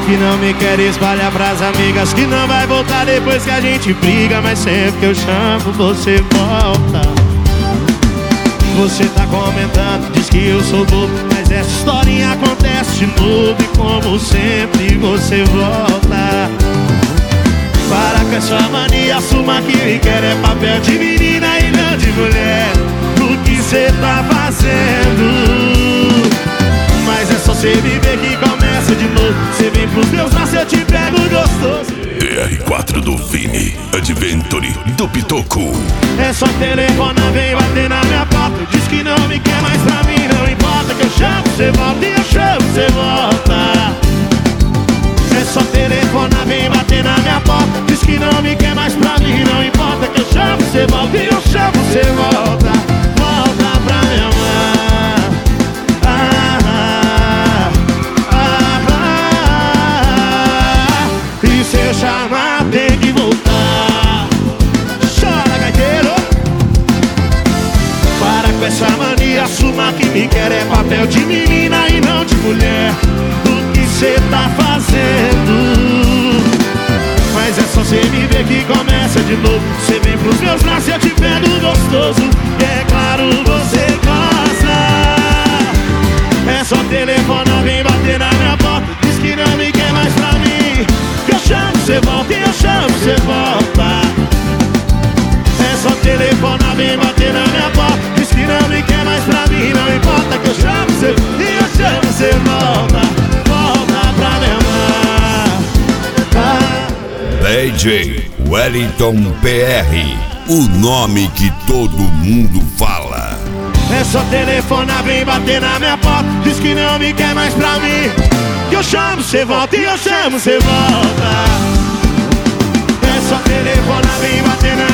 que não me quer, espalha pras amigas que não vai voltar depois que a gente briga. Mas sempre que eu chamo você volta. Você tá comentando, diz que eu sou bobo, mas essa historinha acontece de novo. E como sempre você volta. Para com essa mania, assuma que me quer. É papel de menina e não de mulher. O que cê tá fazendo? Mas é só cê me ver que começa de novo. Cê vem pros meus braços, eu te pego gostoso. TR4 do Vini, Adventure do Pitoco. É só telefonar, vem bater na minha porta. Diz que não me quer mais pra mim, não importa. Que eu chamo, cê volta e eu chamo, cê volta. É só telefonar, vem bater na minha porta. Diz que não me quer mais pra mim, não importa. Que eu chamo, cê volta e eu chamo, cê volta. Volta pra me amar. E se eu chamar, tem que voltar. Chora, gaiteiro. Para com essa mania, assuma que me quer. É papel de menina e não de mulher. O que cê tá fazendo? Mas é só cê me ver que começa de novo. Cê vem pros meus braços e eu te pego gostoso. E é claro, você gosta. É só telefonar, vem bater na minha porta. Diz que não me quer mais pra mim. Que eu chamo, cê volta e eu chamo, cê volta. É só telefonar, vem bater na minha porta. Diz que não me quer mais pra mim, não importa. Que eu chamo, cê e eu chamo, cê volta. Volta pra me amar. DJ Wellington PR, o nome que todo mundo fala. É só telefonar, vem bater na minha porta. Diz que não me quer mais pra mim. Que eu chamo, cê volta e eu chamo, cê volta. É só telefonar, vem bater na